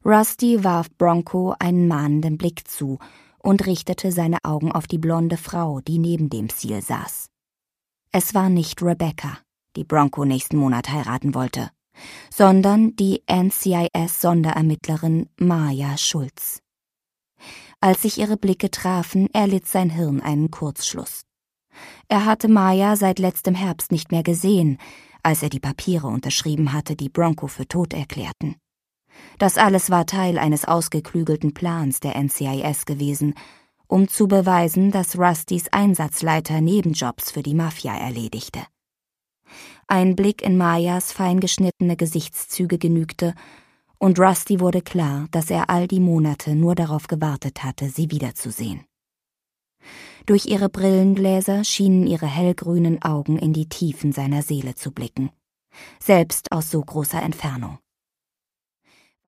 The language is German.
Rusty warf Bronco einen mahnenden Blick zu und richtete seine Augen auf die blonde Frau, die neben dem Seal saß. Es war nicht Rebecca, die Bronco nächsten Monat heiraten wollte, sondern die NCIS-Sonderermittlerin Maya Schulz. Als sich ihre Blicke trafen, erlitt sein Hirn einen Kurzschluss. Er hatte Maya seit letztem Herbst nicht mehr gesehen, als er die Papiere unterschrieben hatte, die Bronco für tot erklärten. Das alles war Teil eines ausgeklügelten Plans der NCIS gewesen, um zu beweisen, dass Rustys Einsatzleiter Nebenjobs für die Mafia erledigte. Ein Blick in Mayas fein geschnittene Gesichtszüge genügte, und Rusty wurde klar, dass er all die Monate nur darauf gewartet hatte, sie wiederzusehen. Durch ihre Brillengläser schienen ihre hellgrünen Augen in die Tiefen seiner Seele zu blicken, selbst aus so großer Entfernung.